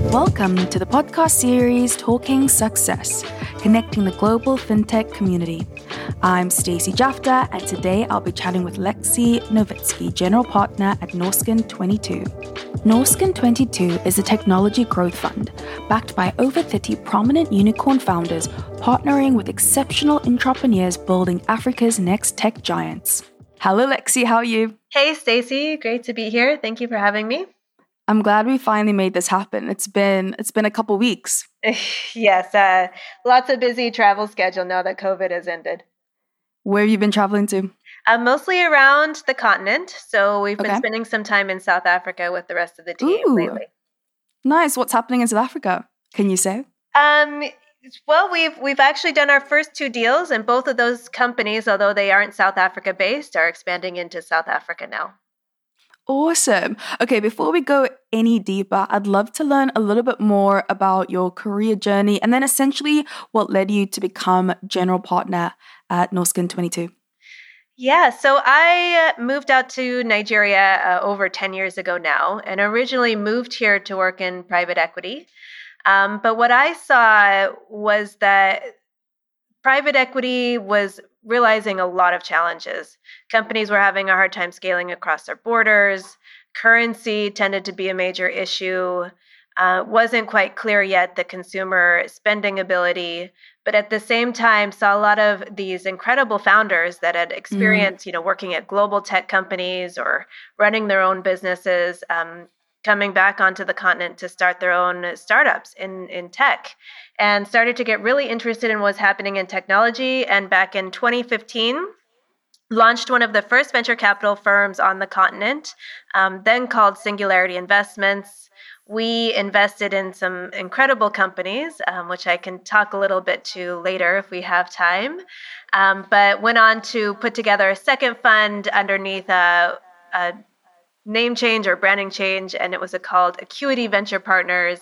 Welcome to the podcast series Talking Success, connecting the global fintech community. I'm Stacey Jafta, and today I'll be chatting with Lexi Novitsky, General Partner at Norskin 22. Norskin 22 is a technology growth fund backed by over 30 prominent unicorn founders partnering with exceptional entrepreneurs building Africa's next tech giants. Hello, Lexi. How are you? Hey, Stacey. Great to be here. Thank you for having me. I'm glad we finally made this happen. It's been a couple weeks. Yes, lots of busy travel schedule now that COVID has ended. Where have you been traveling to? Mostly around the continent. So we've been spending some time in South Africa with the rest of the team lately. Nice. What's happening in South Africa? Can you say? Well, we've actually done our first two deals, and both of those companies, although they aren't South Africa based, are expanding into South Africa now. Awesome. Okay, before we go any deeper, I'd love to learn a little bit more about your career journey and then essentially what led you to become general partner at Norskin 22. Yeah, so I moved out to Nigeria over 10 years ago now, and originally moved here to work in private equity. But what I saw was that private equity was realizing a lot of challenges. Companies were having a hard time scaling across their borders. Currency tended to be a major issue. Wasn't quite clear yet the consumer spending ability, but at the same time saw a lot of these incredible founders that had experience, working at global tech companies or running their own businesses, coming back onto the continent to start their own startups in tech, and started to get really interested in what's happening in technology. And back in 2015, launched one of the first venture capital firms on the continent, then called Singularity Investments. We invested in some incredible companies, which I can talk a little bit to later if we have time, but went on to put together a second fund underneath a name change or branding change, and it was called Acuity Venture Partners,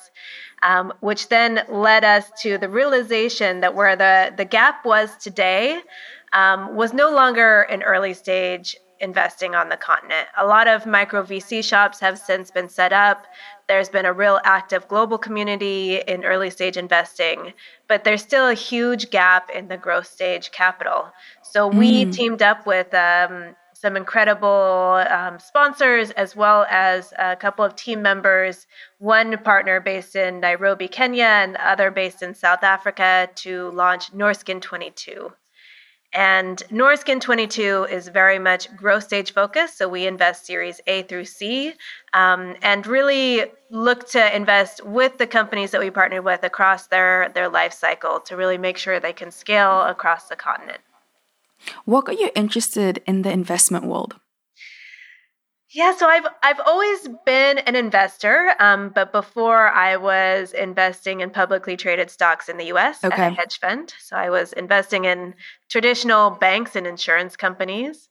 which then led us to the realization that where the gap was today was no longer an early stage investing on the continent. A lot of micro VC shops have since been set up. There's been a real active global community in early stage investing, but there's still a huge gap in the growth stage capital. So we teamed up with some incredible sponsors, as well as a couple of team members, one partner based in Nairobi, Kenya, and the other based in South Africa, to launch Norskin 22. And Norskin 22 is very much growth stage focused. So we invest Series A through C, and really look to invest with the companies that we partner with across their life cycle to really make sure they can scale across the continent. What got you interested in the investment world? Yeah, so I've always been an investor, but before I was investing in publicly traded stocks in the U.S. at a hedge fund. So I was investing in traditional banks and insurance companies.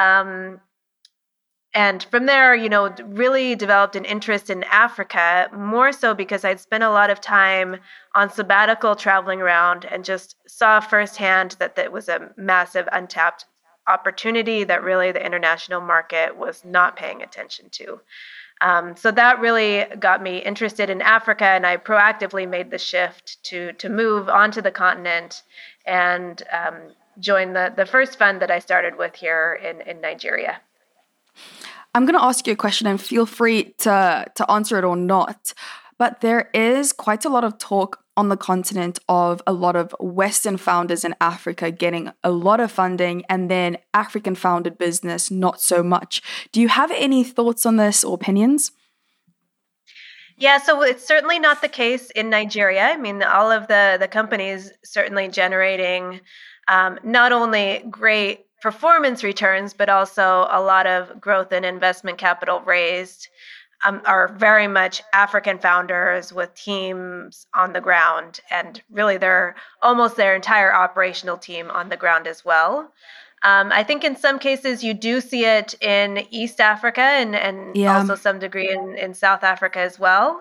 And from there, really developed an interest in Africa, more so because I'd spent a lot of time on sabbatical traveling around and just saw firsthand that that was a massive untapped opportunity that really the international market was not paying attention to. So that really got me interested in Africa, and I proactively made the shift to move onto the continent and join the first fund that I started with here in Nigeria. I'm going to ask you a question, and feel free to answer it or not. But there is quite a lot of talk on the continent of a lot of Western founders in Africa getting a lot of funding, and then African founded business not so much. Do you have any thoughts on this or opinions? Yeah, so it's certainly not the case in Nigeria. I mean, all of the companies certainly generating not only great performance returns, but also a lot of growth and investment capital raised, are very much African founders with teams on the ground, and really they're almost their entire operational team on the ground as well. I think in some cases you do see it in East Africa and also some degree in South Africa as well.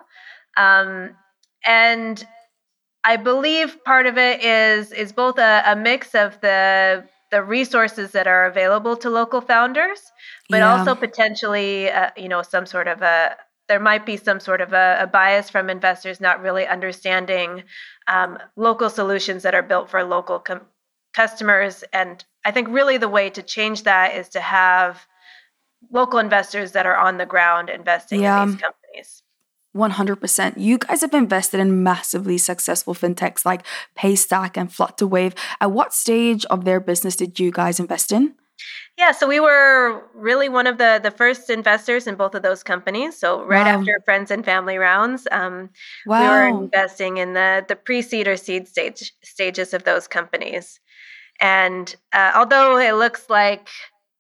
And I believe part of it is both a mix of the resources that are available to local founders, but also potentially, some sort of a there might be some sort of a bias from investors not really understanding local solutions that are built for local customers. And I think really the way to change that is to have local investors that are on the ground investing in these companies. 100%. You guys have invested in massively successful fintechs like Paystack and Flutterwave. At what stage of their business did you guys invest in? Yeah, so we were really one of the first investors in both of those companies. So right after friends and family rounds, we were investing in the pre-seed or seed stages of those companies. And although it looks like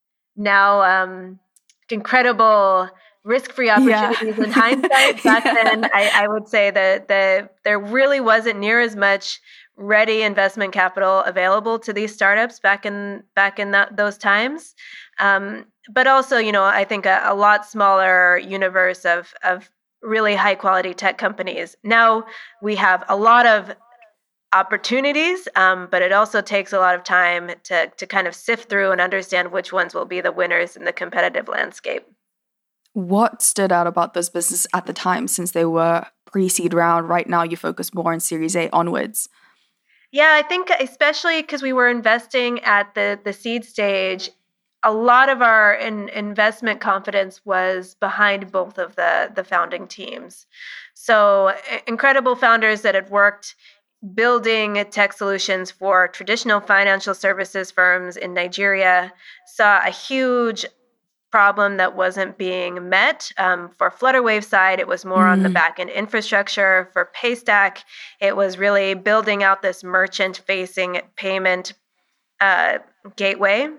now incredible risk-free opportunities in hindsight, back then I would say that there really wasn't near as much ready investment capital available to these startups back in those times. But also, I think a lot smaller universe of really high quality tech companies. Now we have a lot of opportunities, but it also takes a lot of time to kind of sift through and understand which ones will be the winners in the competitive landscape. What stood out about those businesses at the time, since they were pre-seed round? Right now you focus more on Series A onwards. Yeah, I think especially because we were investing at the seed stage, a lot of our investment confidence was behind both of the founding teams. So incredible founders that had worked building tech solutions for traditional financial services firms in Nigeria saw a huge problem that wasn't being met. For Flutterwave side, it was more on the back-end infrastructure. For Paystack, it was really building out this merchant-facing payment gateway.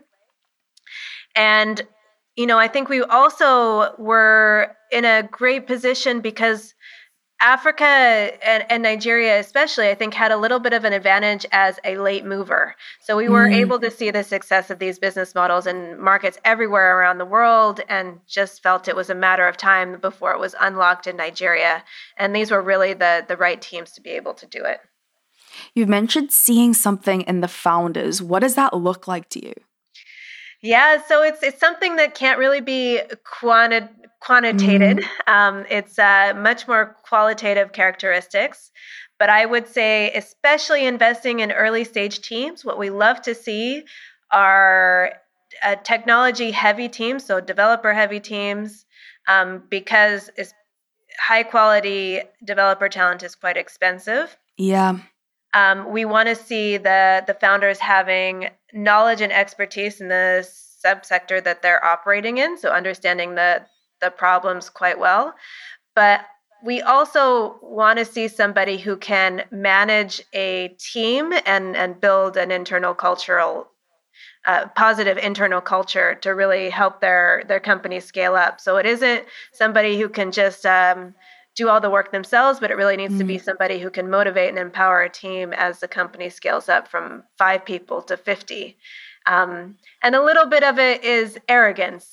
And, I think we also were in a great position because Africa and Nigeria especially, I think, had a little bit of an advantage as a late mover. So we were able to see the success of these business models in markets everywhere around the world, and just felt it was a matter of time before it was unlocked in Nigeria. And these were really the right teams to be able to do it. You've mentioned seeing something in the founders. What does that look like to you? Yeah, so it's something that can't really be quantitated. It's much more qualitative characteristics. But I would say, especially investing in early stage teams, what we love to see are technology heavy teams, so developer heavy teams, because high quality developer talent is quite expensive. Yeah. We want to see the founders having knowledge and expertise in the subsector that they're operating in, so understanding the problems quite well. But we also want to see somebody who can manage a team and build an internal cultural, positive internal culture to really help their company scale up. So it isn't somebody who can just do all the work themselves, but it really needs to be somebody who can motivate and empower a team as the company scales up from 5 people to 50. And a little bit of it is arrogance.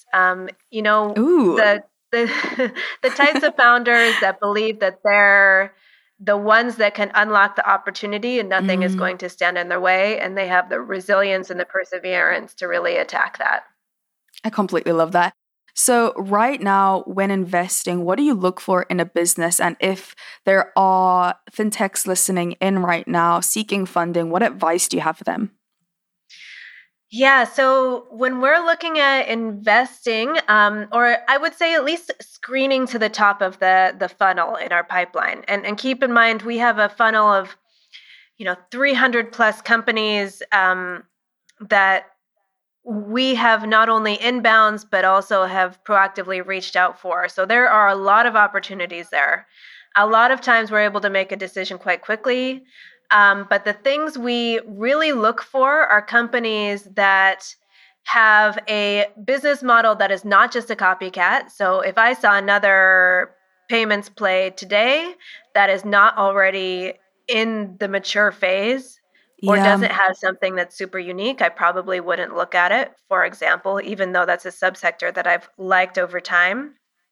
The types of founders that believe that they're the ones that can unlock the opportunity and nothing is going to stand in their way, and they have the resilience and the perseverance to really attack that. I completely love that. So right now, when investing, what do you look for in a business? And if there are fintechs listening in right now seeking funding, what advice do you have for them? Yeah, so when we're looking at investing, or I would say at least screening to the top of the funnel in our pipeline, and keep in mind we have a funnel of 300 plus companies that we have not only inbounds, but also have proactively reached out for. So there are a lot of opportunities there. A lot of times we're able to make a decision quite quickly. But the things we really look for are companies that have a business model that is not just a copycat. So if I saw another payments play today that is not already in the mature phase, or doesn't have something that's super unique, I probably wouldn't look at it, for example, even though that's a subsector that I've liked over time.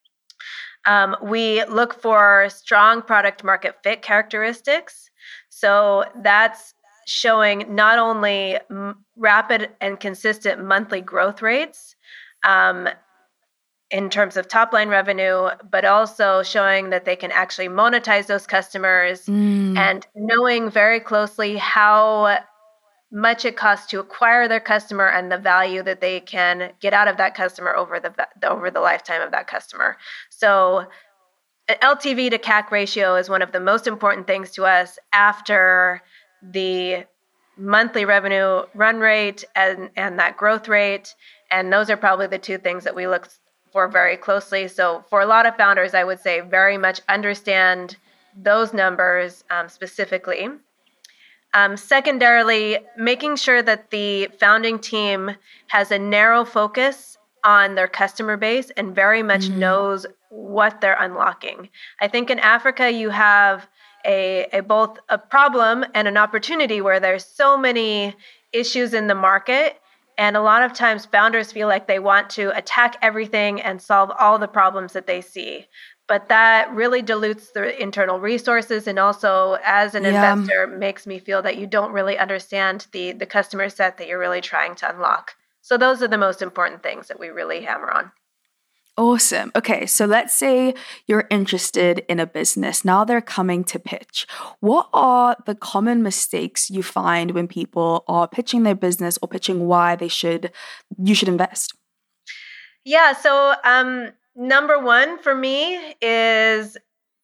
We look for strong product market fit characteristics. So that's showing not only rapid and consistent monthly growth rates, in terms of top line revenue, but also showing that they can actually monetize those customers and knowing very closely how much it costs to acquire their customer and the value that they can get out of that customer over the lifetime of that customer. So an LTV to CAC ratio is one of the most important things to us after the monthly revenue run rate and that growth rate. And those are probably the two things that we look for very closely. So for a lot of founders, I would say very much understand those numbers specifically. Secondarily, making sure that the founding team has a narrow focus on their customer base and very much knows what they're unlocking. I think in Africa, you have both a problem and an opportunity where there's so many issues in the market. And a lot of times founders feel like they want to attack everything and solve all the problems that they see. But that really dilutes the internal resources, and also as an investor makes me feel that you don't really understand the customer set that you're really trying to unlock. So those are the most important things that we really hammer on. Awesome. Okay, so let's say you're interested in a business. Now they're coming to pitch. What are the common mistakes you find when people are pitching their business or pitching why you should invest? Yeah, so number one for me is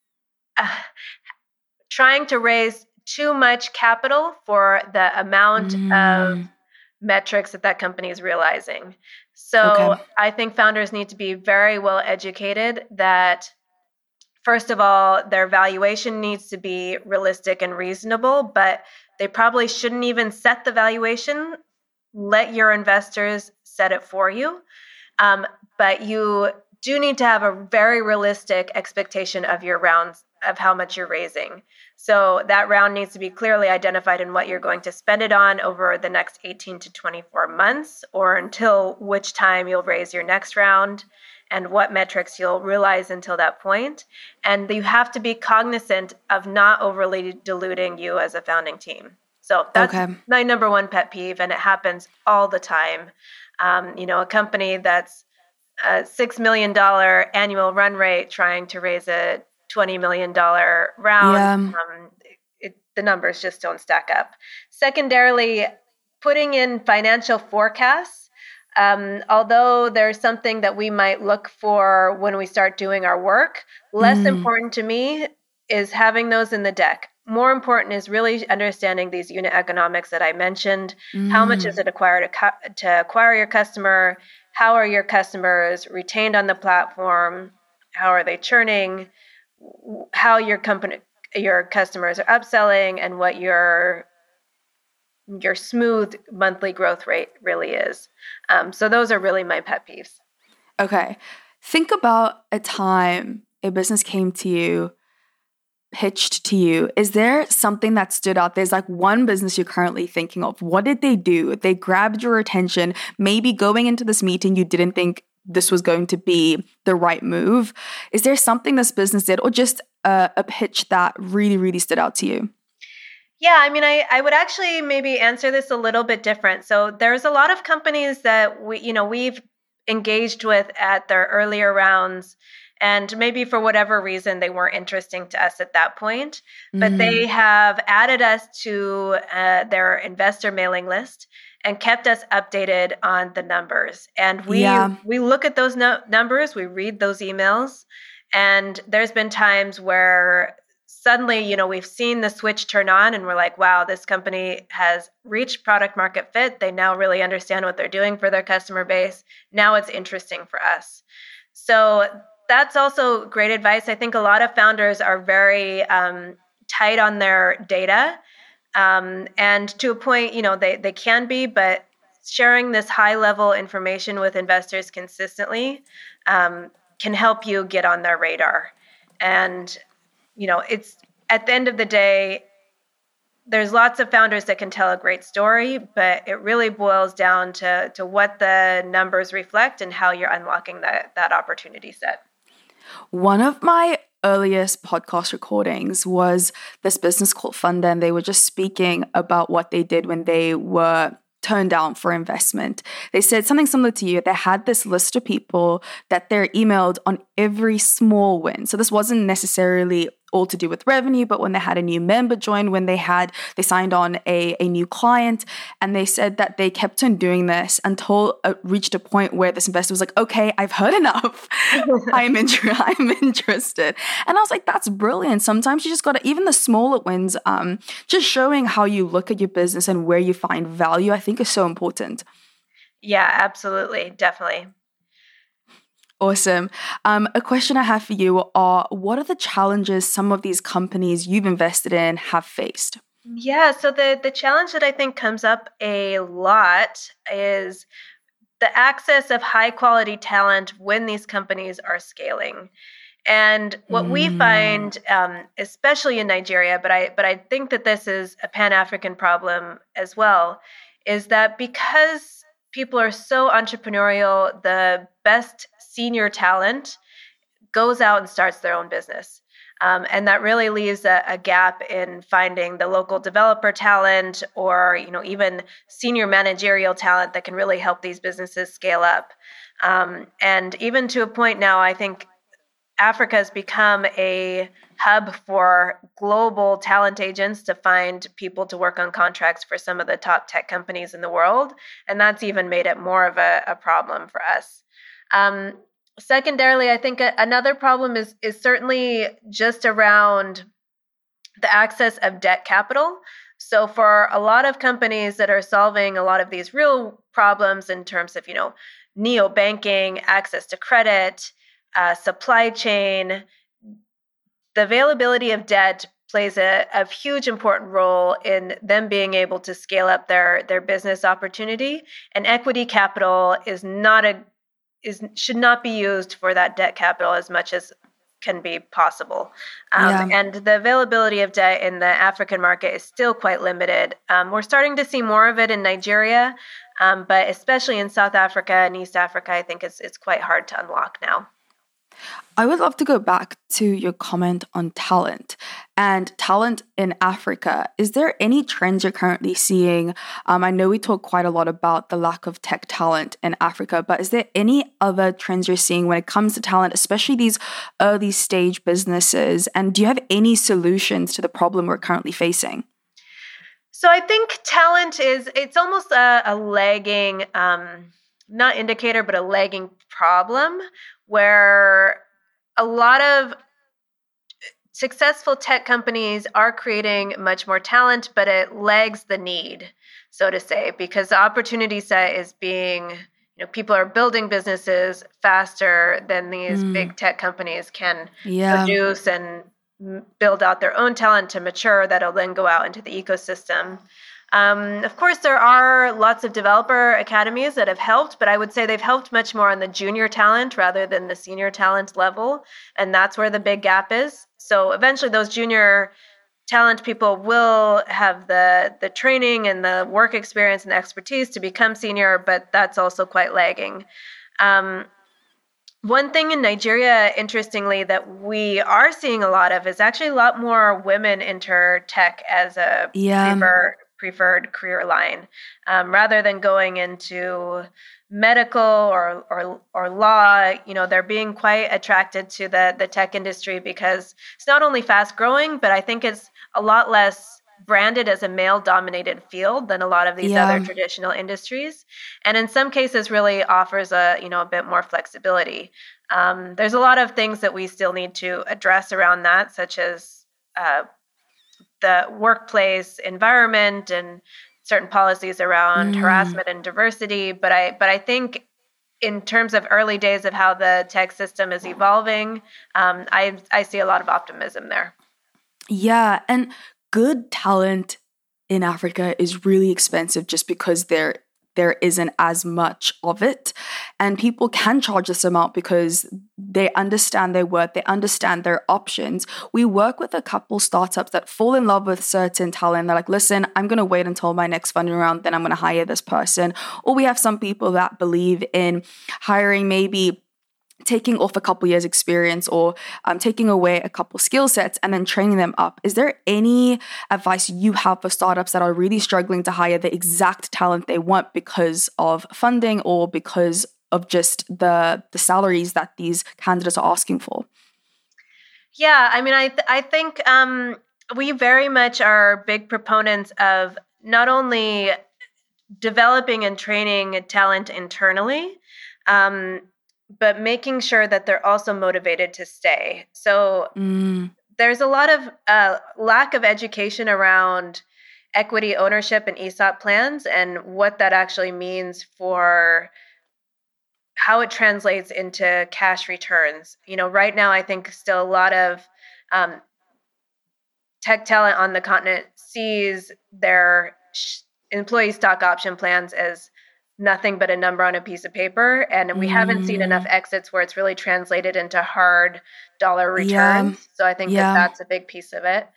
trying to raise too much capital for the amount of metrics that company is realizing. So I think founders need to be very well educated that, first of all, their valuation needs to be realistic and reasonable, but they probably shouldn't even set the valuation. Let your investors set it for you. But you do need to have a very realistic expectation of your rounds, of how much you're raising. So that round needs to be clearly identified in what you're going to spend it on over the next 18 to 24 months, or until which time you'll raise your next round, and what metrics you'll realize until that point. And you have to be cognizant of not overly diluting you as a founding team. So that's my number one pet peeve, and it happens all the time. A company that's a $6 million annual run rate trying to raise a $20 million round, the numbers just don't stack up. Secondarily, putting in financial forecasts, although there's something that we might look for when we start doing our work, less important to me is having those in the deck. More important is really understanding these unit economics that I mentioned. How much is it to acquire your customer? How are your customers retained on the platform? How are they churning? How your customers are upselling, and what your smooth monthly growth rate really is. So those are really my pet peeves. Okay. Think about a time a business came to you, pitched to you. Is there something that stood out? There's like one business you're currently thinking of. What did they do? They grabbed your attention. Maybe going into this meeting, you didn't think this was going to be the right move. Is there something this business did, or just a pitch that really, really stood out to you? Yeah, I mean, I would actually maybe answer this a little bit different. So there's a lot of companies that we've engaged with at their earlier rounds, and maybe for whatever reason they weren't interesting to us at that point, but they have added us to their investor mailing list and kept us updated on the numbers. And we look at those numbers, we read those emails, and there's been times where suddenly, we've seen the switch turn on and we're like, wow, this company has reached product market fit. They now really understand what they're doing for their customer base. Now it's interesting for us. So that's also great advice. I think a lot of founders are very tight on their data. And to a point, they can be, but sharing this high level information with investors consistently can help you get on their radar. And it's at the end of the day, there's lots of founders that can tell a great story, but it really boils down to what the numbers reflect and how you're unlocking that opportunity set. One of my earliest podcast recordings was this business called Funda, and they were just speaking about what they did when they were turned down for investment. They said something similar to you. They had this list of people that they're emailed on every small win. So this wasn't necessarily all to do with revenue, but when they had a new member join, when they signed on a new client, and they said that they kept on doing this until it reached a point where this investor was like, okay, I've heard enough. I'm interested. And I was like, that's brilliant. Sometimes you just got to, even the smaller wins, just showing how you look at your business and where you find value, I think is so important. Yeah, absolutely. Definitely. Awesome. A question I have for you are, what are the challenges some of these companies you've invested in have faced? Yeah, so the challenge that I think comes up a lot is the access of high quality talent when these companies are scaling. And what we find, especially in Nigeria, but I think that this is a Pan-African problem as well, is that because people are so entrepreneurial, the best senior talent goes out and starts their own business. And that really leaves a gap in finding the local developer talent or, even senior managerial talent that can really help these businesses scale up. And even to a point now, I think Africa has become a hub for global talent agents to find people to work on contracts for some of the top tech companies in the world. And that's even made it more of a problem for us. Secondarily, I think another problem is certainly just around the access of debt capital. So for a lot of companies that are solving a lot of these real problems in terms of, neobanking, access to credit, supply chain, the availability of debt plays a huge important role in them being able to scale up their business opportunity. And equity capital should not be used for that debt capital as much as can be possible. And the availability of debt in the African market is still quite limited. We're starting to see more of it in Nigeria, but especially in South Africa and East Africa, I think it's quite hard to unlock now. I would love to go back to your comment on talent and talent in Africa. Is there any trends you're currently seeing? I know we talk quite a lot about the lack of tech talent in Africa, but is there any other trends you're seeing when it comes to talent, especially these early stage businesses? And do you have any solutions to the problem we're currently facing? So I think talent it's almost a lagging, not indicator, but a lagging problem where a lot of successful tech companies are creating much more talent, but it lags the need, so to say, because the opportunity set is being, people are building businesses faster than these big tech companies can produce and build out their own talent to mature that'll then go out into the ecosystem. Of course, there are lots of developer academies that have helped, but I would say they've helped much more on the junior talent rather than the senior talent level. And that's where the big gap is. So eventually those junior talent people will have the training and the work experience and the expertise to become senior, but that's also quite lagging. One thing in Nigeria, interestingly, that we are seeing a lot of is actually a lot more women enter tech as a preferred career line, rather than going into medical or law. They're being quite attracted to the tech industry because it's not only fast growing, but I think it's a lot less branded as a male-dominated field than a lot of these other traditional industries, and in some cases really offers a bit more flexibility. There's a lot of things that we still need to address around that, such as the workplace environment and certain policies around harassment and diversity. But I think in terms of early days of how the tech system is evolving, I see a lot of optimism there. Yeah, and good talent in Africa is really expensive just because there isn't as much of it. And people can charge this amount because they understand their worth, they understand their options. We work with a couple startups that fall in love with certain talent. They're like, listen, I'm going to wait until my next funding round, then I'm going to hire this person. Or we have some people that believe in hiring maybe taking off a couple years experience or taking away a couple skill sets and then training them up. Is there any advice you have for startups that are really struggling to hire the exact talent they want because of funding or because of just the salaries that these candidates are asking for? Yeah, I mean, I think we very much are big proponents of not only developing and training talent internally, but making sure that they're also motivated to stay. So there's a lot of lack of education around equity ownership and ESOP plans and what that actually means for how it translates into cash returns. Right now, I think still a lot of tech talent on the continent sees their employee stock option plans as nothing but a number on a piece of paper. And we haven't seen enough exits where it's really translated into hard dollar returns. Yeah. So I think that's a big piece of it.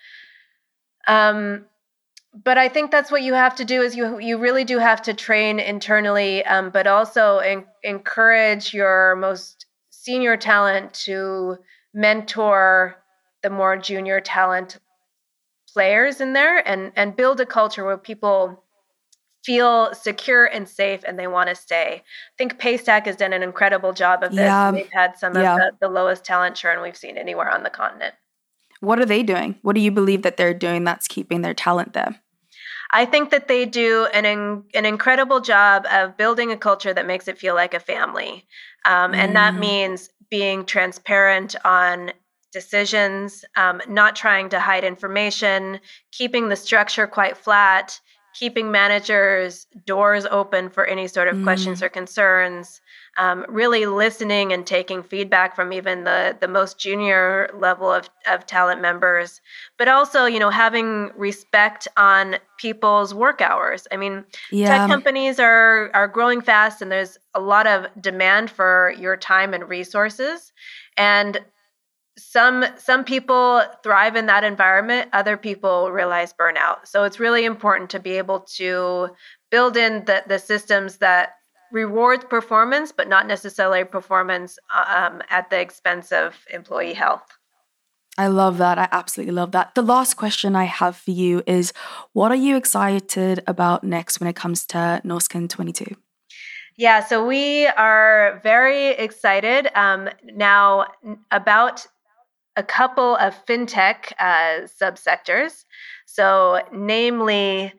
But I think that's what you have to do is you really do have to train internally, but also encourage your most senior talent to mentor the more junior talent players in there and build a culture where people feel secure and safe and they want to stay. I think Paystack has done an incredible job of this. Yeah. They've had some of the lowest talent churn we've seen anywhere on the continent. What are they doing? What do you believe that they're doing that's keeping their talent there? I think that they do an incredible job of building a culture that makes it feel like a family. And that means being transparent on decisions, not trying to hide information, keeping the structure quite flat, keeping managers' doors open for any sort of questions or concerns, really listening and taking feedback from even the most junior level of talent members, but also, having respect on people's work hours. I mean, tech companies are growing fast and there's a lot of demand for your time and resources. And some people thrive in that environment. Other people realize burnout. So it's really important to be able to build in the systems that rewards performance, but not necessarily performance at the expense of employee health. I love that. I absolutely love that. The last question I have for you is, what are you excited about next when it comes to Norsken 22? Yeah, so we are very excited now about a couple of fintech subsectors. So namely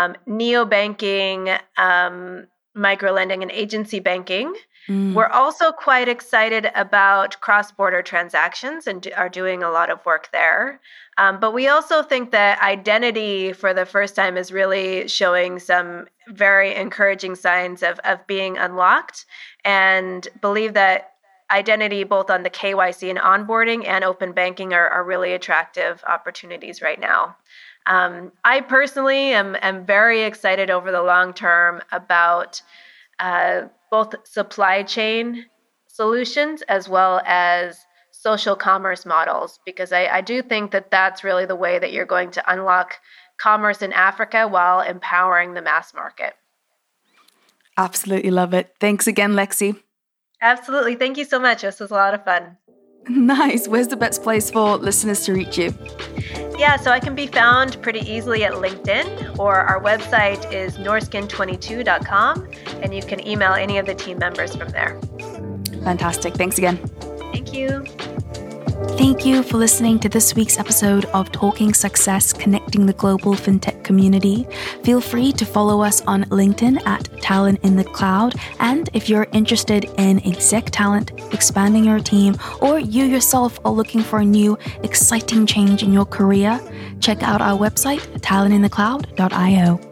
neobanking, microlending, and agency banking. We're also quite excited about cross-border transactions and are doing a lot of work there. But we also think that identity for the first time is really showing some very encouraging signs of being unlocked, and believe that identity both on the KYC and onboarding and open banking are really attractive opportunities right now. I personally am very excited over the long term about both supply chain solutions as well as social commerce models, because I do think that that's really the way that you're going to unlock commerce in Africa while empowering the mass market. Absolutely love it. Thanks again, Lexi. Absolutely. Thank you so much. This was a lot of fun. Nice. Where's the best place for listeners to reach you? Yeah, so I can be found pretty easily at LinkedIn, or our website is norsken22.com, and you can email any of the team members from there. Fantastic. Thanks again. Thank you. Thank you for listening to this week's episode of Talking Success, Connecting the Global FinTech Community. Feel free to follow us on LinkedIn at Talent in the Cloud. And if you're interested in exec talent, expanding your team, or you yourself are looking for a new, exciting change in your career, check out our website, talentinthecloud.io.